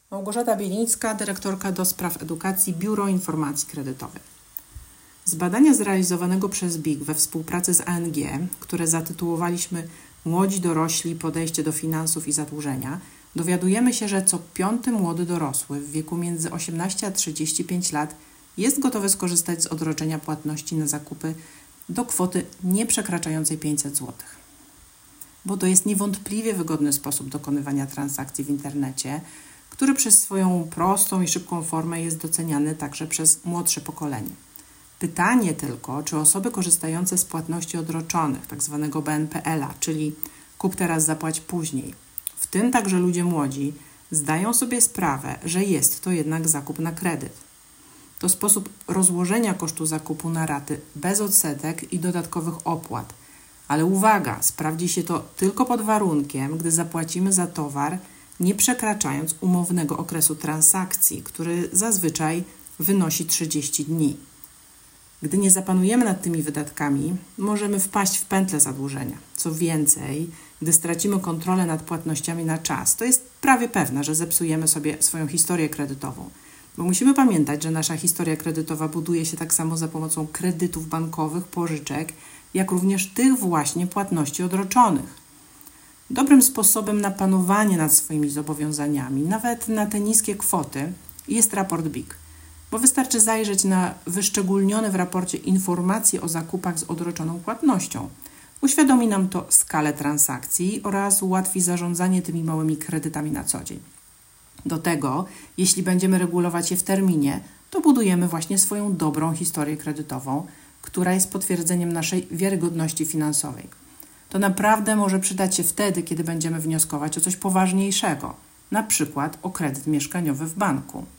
Małgorzata Bielińska, dyrektorka do spraw edukacji, Biuro Informacji Kredytowej. Z badania zrealizowanego przez BIG we współpracy z ANG, które zatytułowaliśmy Młodzi dorośli, podejście do finansów i zadłużenia, dowiadujemy się, że co 5. młody dorosły w wieku między 18 a 35 lat jest gotowy skorzystać z odroczenia płatności na zakupy do kwoty nieprzekraczającej 500 zł. Bo to jest niewątpliwie wygodny sposób dokonywania transakcji w internecie, który przez swoją prostą i szybką formę jest doceniany także przez młodsze pokolenie. Pytanie tylko, czy osoby korzystające z płatności odroczonych, tzw. BNPL-a, czyli kup teraz, zapłać później, w tym także ludzie młodzi, zdają sobie sprawę, że jest to jednak zakup na kredyt. To sposób rozłożenia kosztu zakupu na raty bez odsetek i dodatkowych opłat. Ale uwaga, sprawdzi się to tylko pod warunkiem, gdy zapłacimy za towar, nie przekraczając umownego okresu transakcji, który zazwyczaj wynosi 30 dni. Gdy nie zapanujemy nad tymi wydatkami, możemy wpaść w pętlę zadłużenia. Co więcej, gdy stracimy kontrolę nad płatnościami na czas, to jest prawie pewne, że zepsujemy sobie swoją historię kredytową. Bo musimy pamiętać, że nasza historia kredytowa buduje się tak samo za pomocą kredytów bankowych, pożyczek, jak również tych właśnie płatności odroczonych. Dobrym sposobem na panowanie nad swoimi zobowiązaniami, nawet na te niskie kwoty, jest raport BIG, bo wystarczy zajrzeć na wyszczególnione w raporcie informacje o zakupach z odroczoną płatnością. Uświadomi nam to skalę transakcji oraz ułatwi zarządzanie tymi małymi kredytami na co dzień. Do tego, jeśli będziemy regulować je w terminie, to budujemy właśnie swoją dobrą historię kredytową, która jest potwierdzeniem naszej wiarygodności finansowej. To naprawdę może przydać się wtedy, kiedy będziemy wnioskować o coś poważniejszego, na przykład o kredyt mieszkaniowy w banku.